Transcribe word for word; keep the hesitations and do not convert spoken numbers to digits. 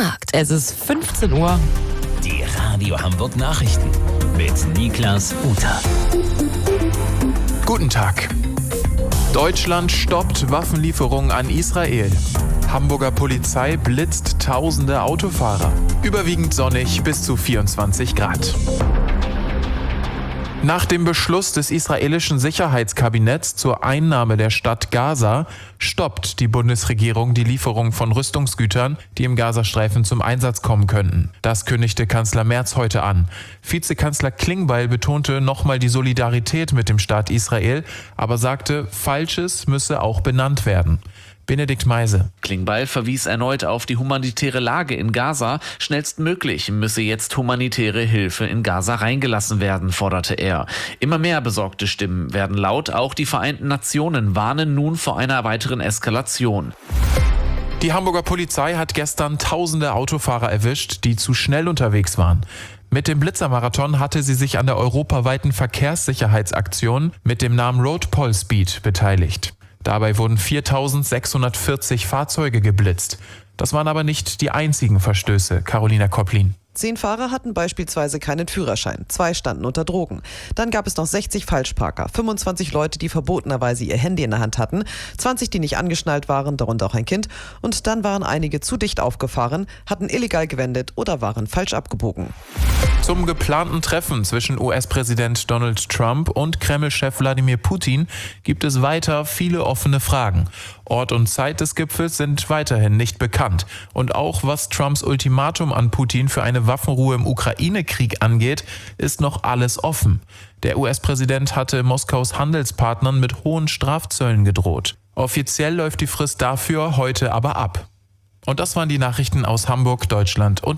gefragt. Es ist fünfzehn Uhr. Die Radio Hamburg Nachrichten mit Niklas Uter. Guten Tag. Deutschland stoppt Waffenlieferungen an Israel. Hamburger Polizei blitzt tausende Autofahrer. Überwiegend sonnig bis zu vierundzwanzig Grad. Nach dem Beschluss des israelischen Sicherheitskabinetts zur Einnahme der Stadt Gaza stoppt die Bundesregierung die Lieferung von Rüstungsgütern, die im Gazastreifen zum Einsatz kommen könnten. Das kündigte Kanzler Merz heute an. Vizekanzler Klingbeil betonte nochmal die Solidarität mit dem Staat Israel, aber sagte, Falsches müsse auch benannt werden. Benedikt Meise. Klingbeil verwies erneut auf die humanitäre Lage in Gaza. Schnellstmöglich müsse jetzt humanitäre Hilfe in Gaza reingelassen werden, forderte er. Immer mehr besorgte Stimmen werden laut. Auch die Vereinten Nationen warnen nun vor einer weiteren Eskalation. Die Hamburger Polizei hat gestern tausende Autofahrer erwischt, die zu schnell unterwegs waren. Mit dem Blitzermarathon hatte sie sich an der europaweiten Verkehrssicherheitsaktion mit dem Namen Road Pol Speed beteiligt. Dabei wurden viertausendsechshundertvierzig Fahrzeuge geblitzt. Das waren aber nicht die einzigen Verstöße. Carolina Kopplin. Zehn Fahrer hatten beispielsweise keinen Führerschein, zwei standen unter Drogen. Dann gab es noch sechzig Falschparker, fünfundzwanzig Leute, die verbotenerweise ihr Handy in der Hand hatten, zwanzig, die nicht angeschnallt waren, darunter auch ein Kind. Und dann waren einige zu dicht aufgefahren, hatten illegal gewendet oder waren falsch abgebogen. Zum geplanten Treffen zwischen U S-Präsident Donald Trump und Kreml-Chef Wladimir Putin gibt es weiter viele offene Fragen. Ort und Zeit des Gipfels sind weiterhin nicht bekannt. Und auch was Trumps Ultimatum an Putin für eine Waffenruhe im Ukraine-Krieg angeht, ist noch alles offen. Der U S-Präsident hatte Moskaus Handelspartnern mit hohen Strafzöllen gedroht. Offiziell läuft die Frist dafür heute aber ab. Und das waren die Nachrichten aus Hamburg, Deutschland und